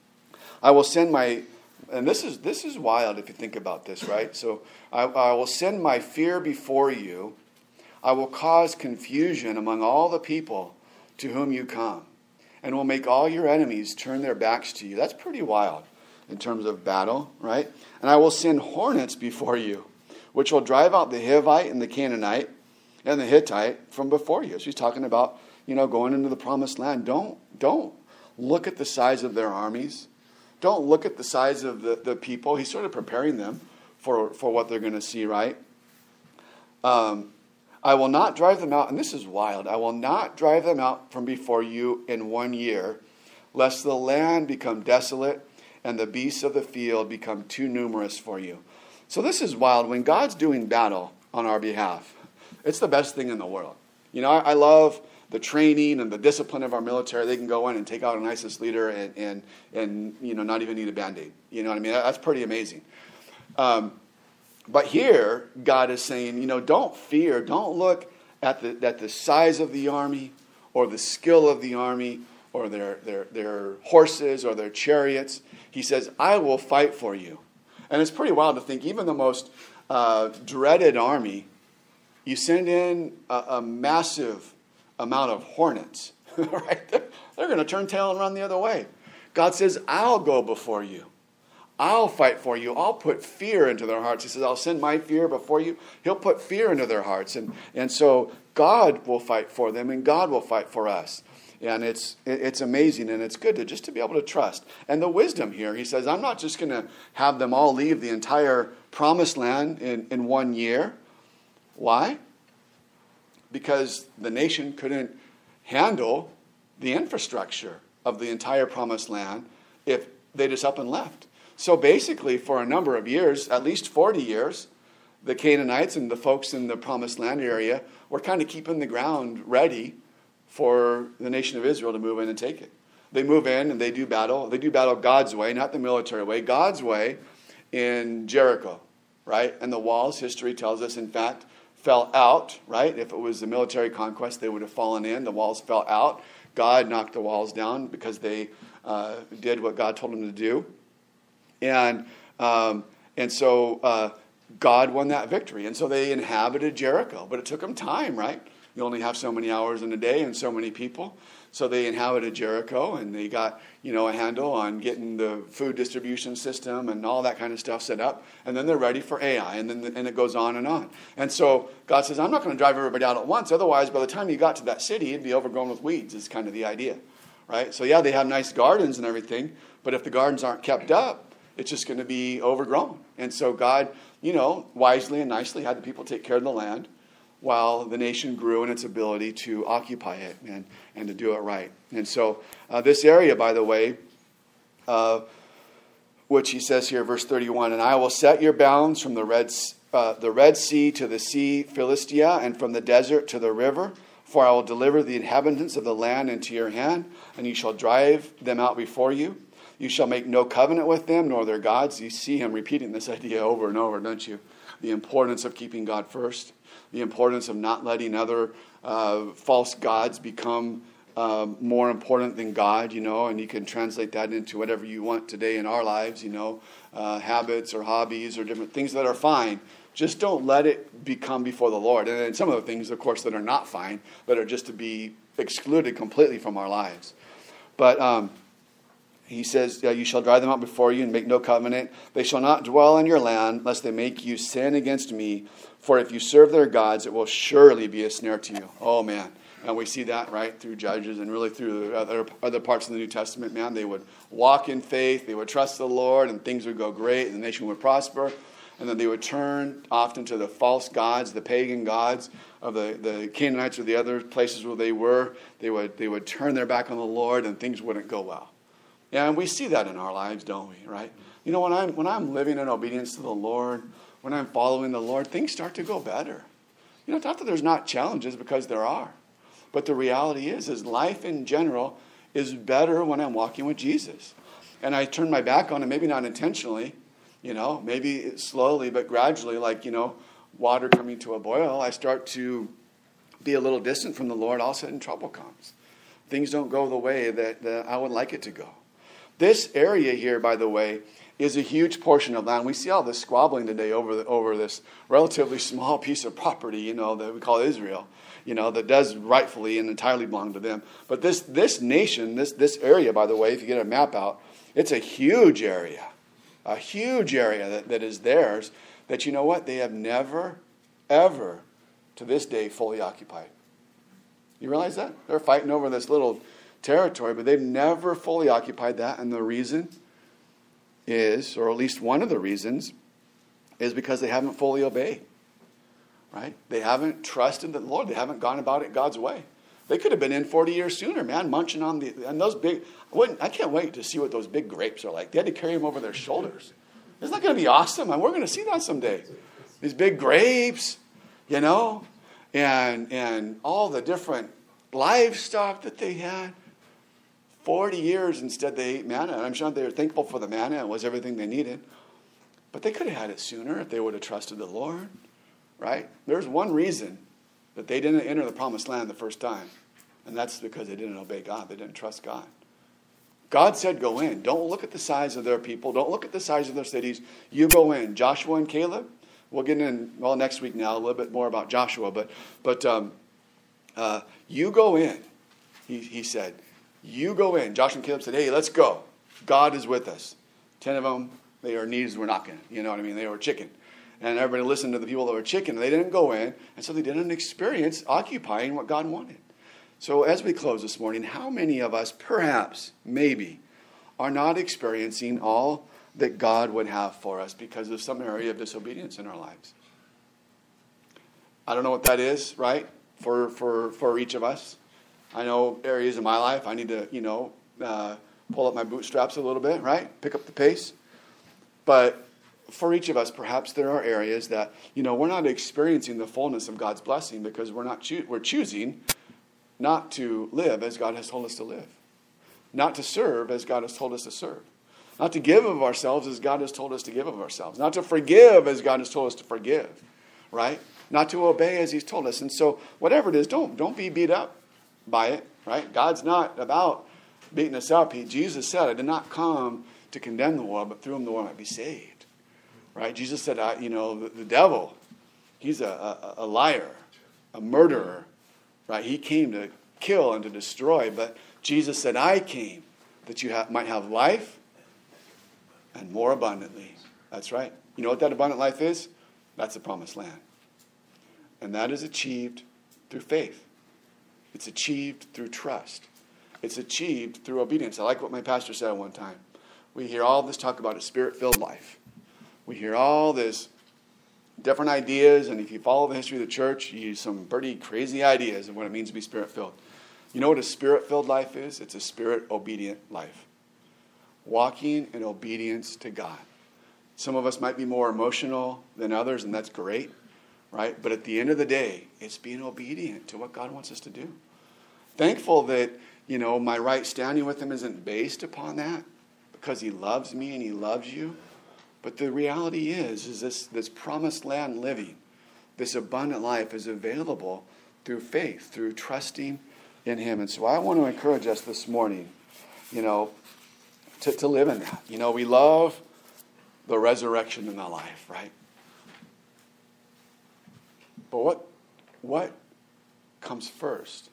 S1: I will send my, and this is this is wild if you think about this, right? So I, I will send my fear before you. I will cause confusion among all the people to whom you come, and will make all your enemies turn their backs to you. That's pretty wild in terms of battle, right? And I will send hornets before you, which will drive out the Hivite and the Canaanite and the Hittite from before you. So he's talking about, you know, going into the promised land. Don't, don't look at the size of their armies. Don't look at the size of the, the people. He's sort of preparing them for, for what they're going to see, right? Um, I will not drive them out, and this is wild. I will not drive them out from before you in one year, lest the land become desolate and the beasts of the field become too numerous for you. So this is wild. When God's doing battle on our behalf, it's the best thing in the world. You know, I, I love the training and the discipline of our military. They can go in and take out an ISIS leader and, and, and you know, not even need a Band-Aid. You know what I mean? That's pretty amazing. Um, but here, God is saying, you know, don't fear. Don't look at the, at the size of the army or the skill of the army or their, their, their horses or their chariots. He says, I will fight for you. And it's pretty wild to think, even the most uh, dreaded army, you send in a, a massive amount of hornets, right? They're, they're going to turn tail and run the other way. God says, I'll go before you. I'll fight for you. I'll put fear into their hearts. He says, I'll send my fear before you. He'll put fear into their hearts. And, and so God will fight for them, and God will fight for us. And it's it's amazing, and it's good to just to be able to trust. And the wisdom here, he says, I'm not just going to have them all leave the entire promised land in, in one year. Why? Because the nation couldn't handle the infrastructure of the entire promised land if they just up and left. So basically, for a number of years, at least forty years, the Canaanites and the folks in the promised land area were kind of keeping the ground ready for the nation of Israel to move in and take it. They move in and they do battle. They do battle God's way, not the military way. God's way in Jericho, right? And the walls, history tells us, in fact, fell out, right? If it was a military conquest, they would have fallen in. The walls fell out. God knocked the walls down because they uh, did what God told them to do. And um, and so uh, God won that victory. And so they inhabited Jericho. But it took them time, right? You only have so many hours in a day and so many people. So they inhabited Jericho, and they got, you know, a handle on getting the food distribution system and all that kind of stuff set up. And then they're ready for Ai, and then and it goes on and on. And so God says, I'm not going to drive everybody out at once. Otherwise, by the time you got to that city, it'd be overgrown with weeds is kind of the idea, right? So yeah, they have nice gardens and everything, but if the gardens aren't kept up, it's just going to be overgrown. And so God, you know, wisely and nicely had the people take care of the land, while the nation grew in its ability to occupy it and, and to do it right. And so uh, this area, by the way, uh, which he says here, verse thirty-one, and I will set your bounds from the Red, uh, the Red Sea to the sea Philistia, and from the desert to the river, for I will deliver the inhabitants of the land into your hand, and you shall drive them out before you. You shall make no covenant with them, nor their gods. You see him repeating this idea over and over, don't you? The importance of keeping God first. The importance of not letting other uh, false gods become uh, more important than God, you know, and you can translate that into whatever you want today in our lives, you know, uh, habits or hobbies or different things that are fine. Just don't let it become before the Lord. And then some of the things, of course, that are not fine, that are just to be excluded completely from our lives. But um, he says, yeah, you shall drive them out before you and make no covenant. They shall not dwell in your land, lest they make you sin against me. For if you serve their gods, it will surely be a snare to you. Oh, man. And we see that, right, through Judges and really through the other, other parts of the New Testament. Man, they would walk in faith. They would trust the Lord, and things would go great, and the nation would prosper. And then they would turn often to the false gods, the pagan gods of the, the Canaanites or the other places where they were. They would, they would turn their back on the Lord, and things wouldn't go well. Yeah, and we see that in our lives, don't we, right? You know, when I'm, when I'm living in obedience to the Lord, when I'm following the Lord, things start to go better. You know, it's not that there's not challenges, because there are. But the reality is, is life in general is better when I'm walking with Jesus. And I turn my back on it, maybe not intentionally, you know, maybe slowly, but gradually, like, you know, water coming to a boil, I start to be a little distant from the Lord. All of a sudden, trouble comes. Things don't go the way that, that I would like it to go. This area here, by the way, is a huge portion of land. We see all this squabbling today over the, over this relatively small piece of property, you know, that we call Israel, you know, that does rightfully and entirely belong to them. But this this nation, this this area, by the way, if you get a map out, it's a huge area, a huge area that, that is theirs, that, you know what, they have never, ever, to this day, fully occupied. You realize that? They're fighting over this little territory, but they've never fully occupied that, and the reason is, or at least one of the reasons, is because they haven't fully obeyed, right? They haven't trusted the Lord. They haven't gone about it God's way. They could have been in forty years sooner, man, munching on the, and those big, I, wouldn't, I can't wait to see what those big grapes are like. They had to carry them over their shoulders. Isn't that going to be awesome? And we're going to see that someday. These big grapes, you know, and and all the different livestock that they had. forty years instead they ate manna. And I'm sure they were thankful for the manna. It was everything they needed. But they could have had it sooner if they would have trusted the Lord, right? There's one reason that they didn't enter the promised land the first time. And that's because they didn't obey God. They didn't trust God. God said go in. Don't look at the size of their people. Don't look at the size of their cities. You go in. Joshua and Caleb. We'll get in, well, next week now, a little bit more about Joshua. But but um, uh, you go in, he, he said. You go in. Joshua and Caleb said, hey, let's go. God is with us. Ten of them, their knees were knocking. You know what I mean? They were chicken. And everybody listened to the people that were chicken. They didn't go in. And so they didn't experience occupying what God wanted. So as we close this morning, how many of us, perhaps, maybe, are not experiencing all that God would have for us because of some area of disobedience in our lives? I don't know what that is, right, for for, for each of us. I know areas in my life I need to, you know, uh, pull up my bootstraps a little bit, right, pick up the pace. But for each of us, perhaps there are areas that, you know, we're not experiencing the fullness of God's blessing because we're not choo- we're choosing not to live as God has told us to live, not to serve as God has told us to serve, not to give of ourselves as God has told us to give of ourselves, not to forgive as God has told us to forgive, right? Not to obey as He's told us. And so whatever it is, don't don't be beat up by it, right? God's not about beating us up. He, Jesus said, I did not come to condemn the world, but through Him the world might be saved, right? Jesus said, I, you know, the, the devil, he's a, a, a liar, a murderer, right? He came to kill and to destroy, but Jesus said, I came that you have, might have life and more abundantly. That's right. You know what that abundant life is? That's the promised land. And that is achieved through faith. It's achieved through trust. It's achieved through obedience. I like what my pastor said one time. We hear all this talk about a spirit-filled life. We hear all this different ideas, and if you follow the history of the church, you use some pretty crazy ideas of what it means to be spirit-filled. You know what a spirit-filled life is? It's a spirit-obedient life. Walking in obedience to God. Some of us might be more emotional than others, and that's great, right? But at the end of the day, it's being obedient to what God wants us to do. Thankful that, you know, my right standing with Him isn't based upon that, because He loves me and He loves you. But the reality is, is this, this promised land living, this abundant life is available through faith, through trusting in Him. And so I want to encourage us this morning, you know, to, to live in that. You know, we love the resurrection in our life, right? But what, what comes first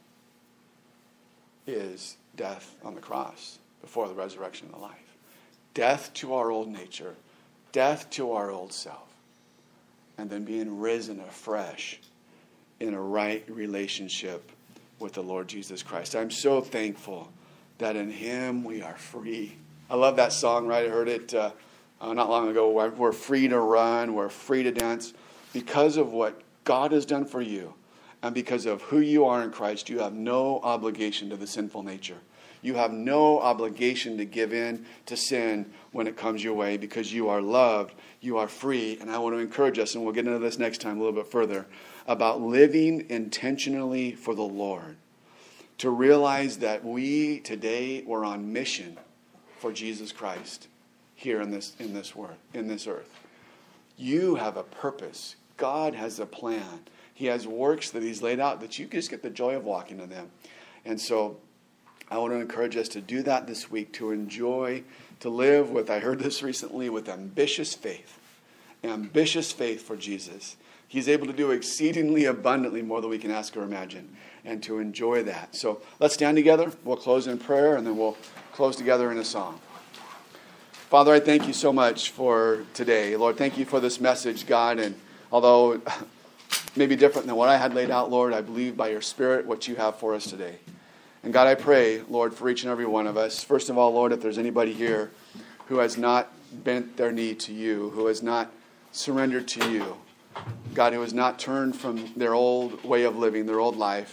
S1: is death on the cross before the resurrection of the life. Death to our old nature. Death to our old self. And then being risen afresh in a right relationship with the Lord Jesus Christ. I'm so thankful that in Him we are free. I love that song, right? I heard it uh, uh, not long ago. We're free to run. We're free to dance. Because of what God has done for you and because of who you are in Christ, you have no obligation to the sinful nature. You have no obligation to give in to sin when it comes your way because you are loved, you are free. And I want to encourage us, and we'll get into this next time a little bit further, about living intentionally for the Lord. To realize that we today were on mission for Jesus Christ here in this, in this world, in this earth. You have a purpose. God has a plan. He has works that He's laid out that you just get the joy of walking in them. And so I want to encourage us to do that this week, to enjoy, to live with, I heard this recently, with ambitious faith. Ambitious faith for Jesus. He's able to do exceedingly abundantly more than we can ask or imagine, and to enjoy that. So let's stand together. We'll close in prayer, and then we'll close together in a song. Father, I thank You so much for today. Lord, thank You for this message, God, and although maybe different than what I had laid out, Lord, I believe by Your Spirit what You have for us today. And God, I pray, Lord, for each and every one of us. First of all, Lord, if there's anybody here who has not bent their knee to You, who has not surrendered to You, God, who has not turned from their old way of living, their old life,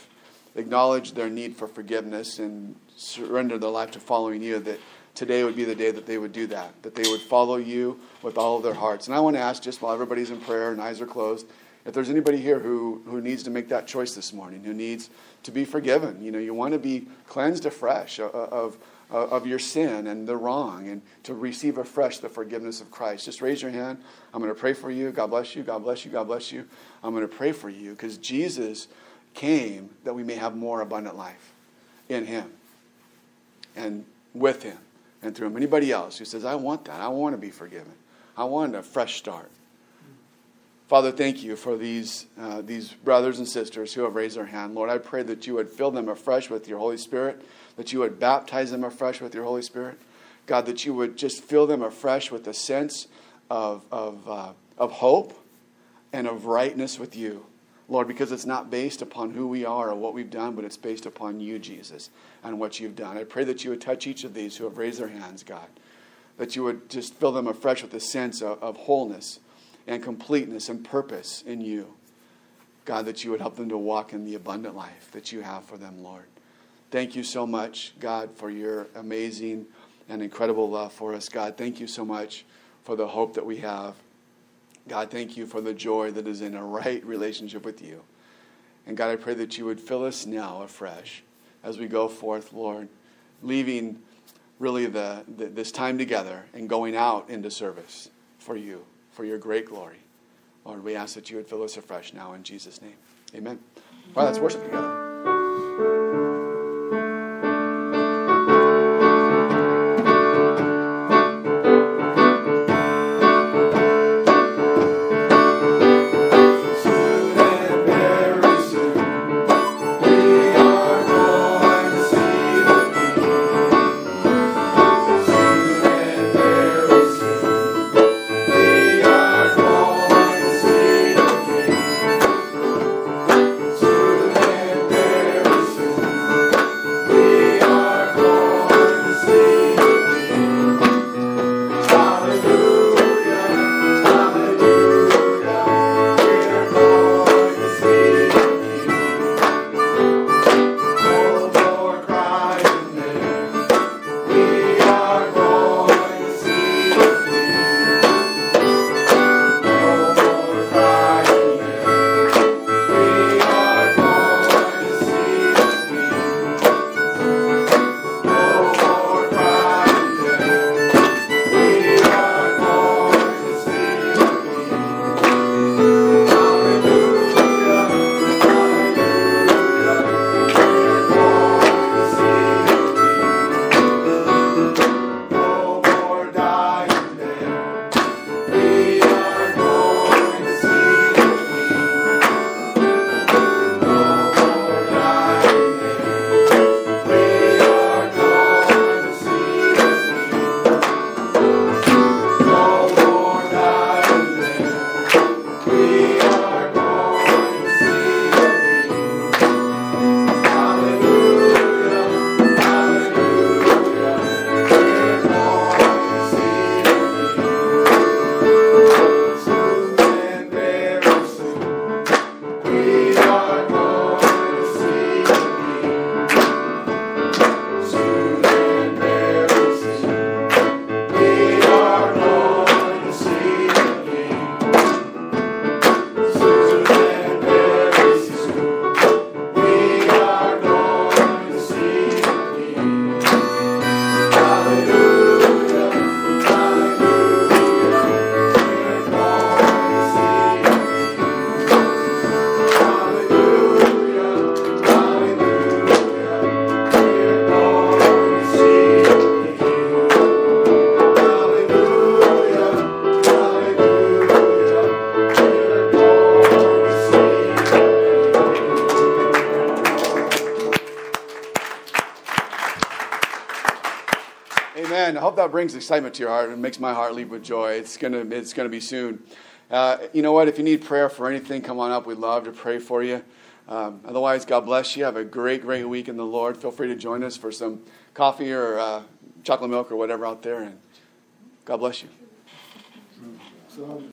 S1: acknowledge their need for forgiveness and surrender their life to following you, that today would be the day that they would do that, that they would follow you with all of their hearts. And I want to ask, just while everybody's in prayer and eyes are closed, if there's anybody here who, who needs to make that choice this morning, who needs to be forgiven. You know, you want to be cleansed afresh of, of, of your sin and the wrong, and to receive afresh the forgiveness of Christ. Just raise your hand. I'm going to pray for you. God bless you. God bless you. God bless you. I'm going to pray for you because Jesus came that we may have more abundant life in him and with him and through him. Anybody else who says, I want that. I want to be forgiven. I want a fresh start. Father, thank you for these uh, these brothers and sisters who have raised their hand. Lord, I pray that you would fill them afresh with your Holy Spirit, that you would baptize them afresh with your Holy Spirit. God, that you would just fill them afresh with a sense of, of, uh, of hope and of rightness with you. Lord, because it's not based upon who we are or what we've done, but it's based upon you, Jesus, and what you've done. I pray that you would touch each of these who have raised their hands, God, that you would just fill them afresh with a sense of, of wholeness and completeness and purpose in you. God, that you would help them to walk in the abundant life that you have for them, Lord. Thank you so much, God, for your amazing and incredible love for us. God, thank you so much for the hope that we have. God, thank you for the joy that is in a right relationship with you. And God, I pray that you would fill us now afresh as we go forth, Lord, leaving really the, the this time together and going out into service for you, for your great glory. Lord, we ask that you would fill us afresh now in Jesus' name. Amen. All right, let's worship together. Amen. I hope that brings excitement to your heart and makes my heart leap with joy. It's gonna, it's gonna be soon. Uh, you know what? If you need prayer for anything, come on up. We'd love to pray for you. Um, otherwise, God bless you. Have a great, great week in the Lord. Feel free to join us for some coffee or uh, chocolate milk or whatever out there. And God bless you.